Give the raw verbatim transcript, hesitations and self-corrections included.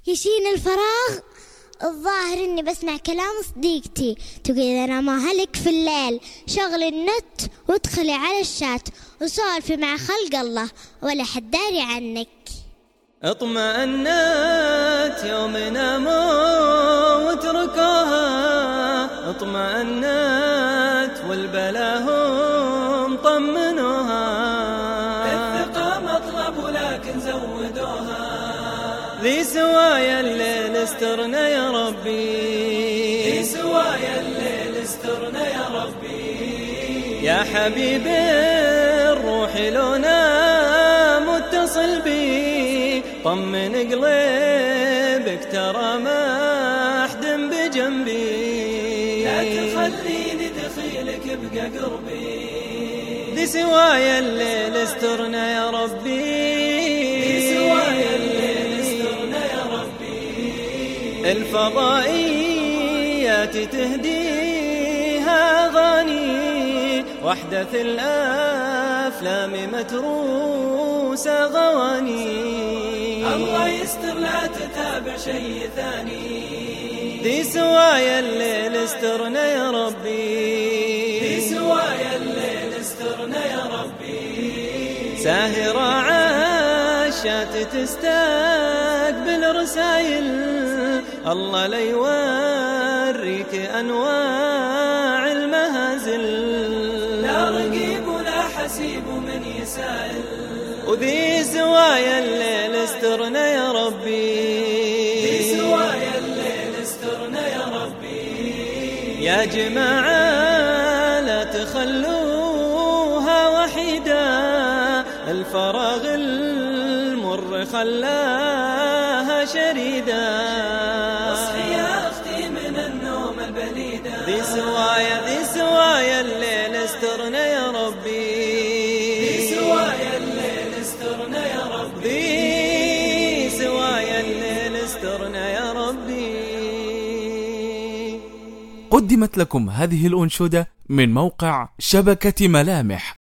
يشين الفراغ، الظاهر اني بسمع كلام صديقتي تقول انا ما هلك في الليل شغل النت وادخلي على الشات وسولفي مع خلق الله ولا حد داري عنك. اطمأنت يوم ناموا وتركوها، اطمأنت والبلاهم طمنوها، الثقة مطلب ولكن زودوها، ذي سوايا الليل استرنا يا ربي، ذي سوايا الليل استرنا يا ربي، يا حبيبي الروح لونا متصل بي، طمن قلبك ترى ما أحد بجنبي، لا تخليني دخيلك ابقى قربي، ذي سوايا الليل استرنا يا ربي، ذي سوايا الليل استرنا يا ربي، الفضائيات تهديها أغاني واحدث الأفلام متروسة غواني، الله يستر لا تتابع شيء ثاني، ذي سوايا الليل استرنا يا ربي، ذي سوايا الليل استرنا يا ربي، ساهرة عاشات تستقبل رسايل، الله لا يوريك أنواع المهازل، لا رقيب ولا حسيب من يسائل، وذي سوايا الليل استرنا يا ربي، ذي سوايا الليل استرنا يا ربي، يا جماعة لا تخلوها وحيدة، الفراغ المر خلاها شريدة، اصحي يا أختي من النوم البليدة، ذي سوايا ذي سوايا الليل استرنا يا ربي، ذي سوايا الليل استرنا يا ربي، ذي سوايا الليل استرنا يا ربي. قدمت لكم هذه الأنشودة من موقع شبكة ملامح.